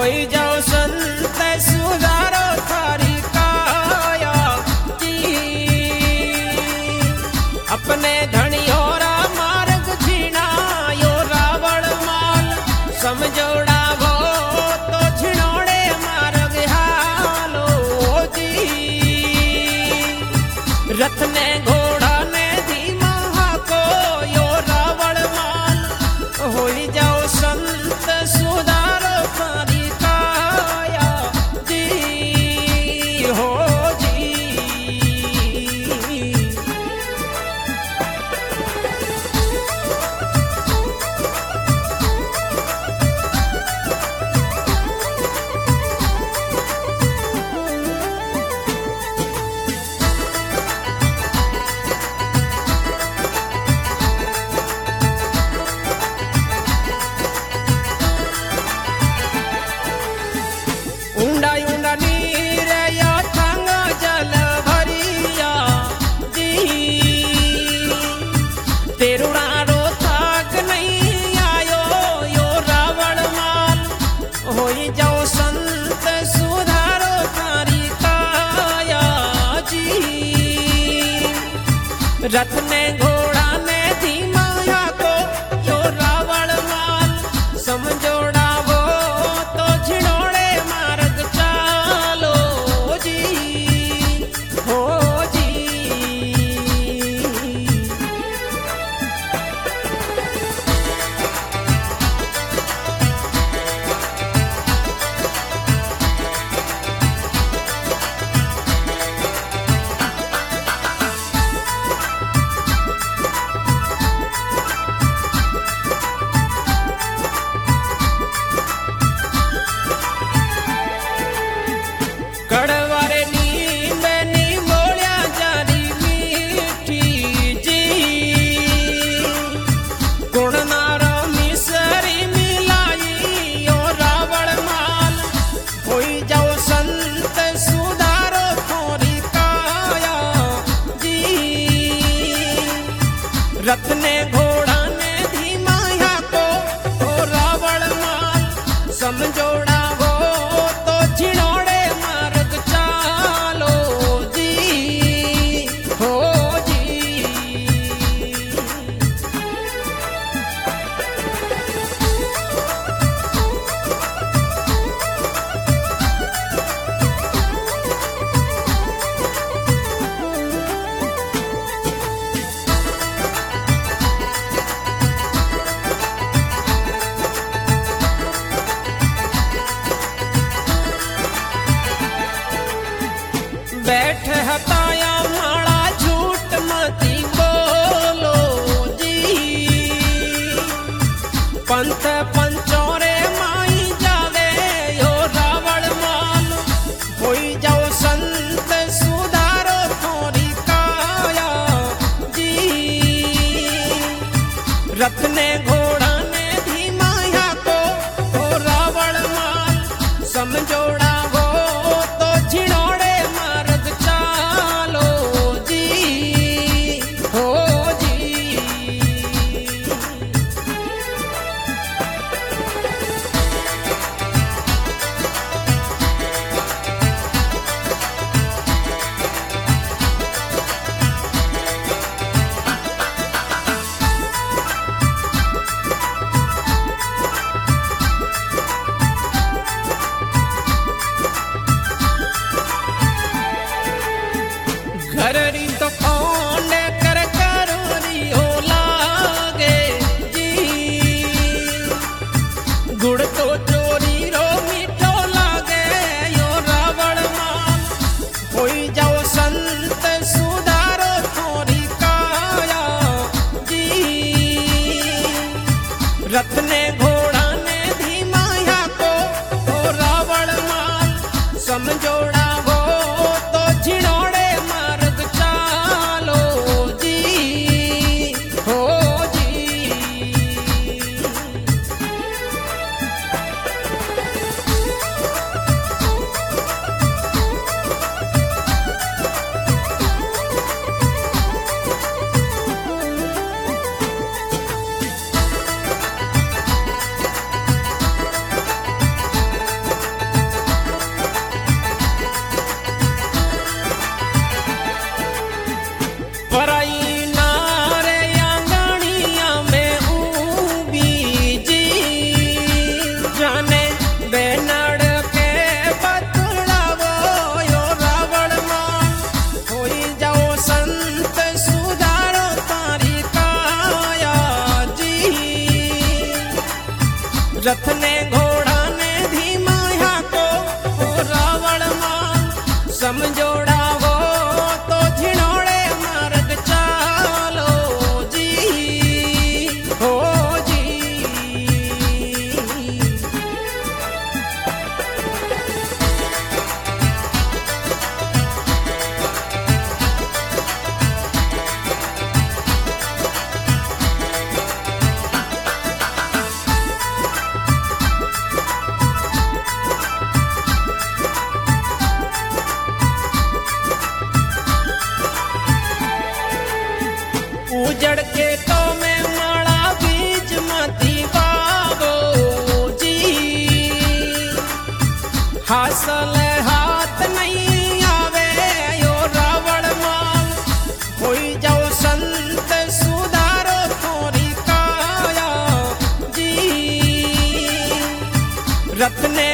होई जाओ संत सुधारो थारी काया जी। अपने धनियोरा मार्ग छीणायो रावण माल, समझोड़ा वो तो छिणोड़े मार्ग हालो जी। रथ ने घोड़ा ने धीमा हाको यो रावण माल, होई जाओ संत सुधारो थारी काया जी हो जी। ऊंडा ऊंडा नीर या थांगा जल भरिया जी। तेरुड़ा रो थाक नहीं आयो यो रावण माल, होई जाओ संत सुधारो थारी काया जी। रथ ने घोड़ा ने धीमा को यो रावण माल, समझोड़ा वो तो झिड़ोड़े मार्ग चालो जी हो जी। कड़वारे नींद नी बोलिया जारी मीठी जी। गुण नारो मिसरी मिलाई यो रावण माल, होई जाओ संत सुधारो थोरी काया जी। रथ ने घोड़ा ने धीमा को ओ रावण माल, समझोड़ा वो तो झिड़ोड़े मार्ग चालो जी हो जी। बैठ हताया माड़ा झूठ मती बोलो जी। पंथ पंचोरे माई जावे यो रावण माल, होई जाओ संत सुधारो थोरी काया जी। रथ ने घोड़ा ने धीमा को ओ रावण माल, समझोड़ा वो तो झिड़ोड़े मार्ग चालो जी हो जी। के तो में माड़ा बीज मती बाबो जी हासल हाथ नहीं आवे यो रावण मां होई जाओ संत सुधारो थोरी काया जी रत्ने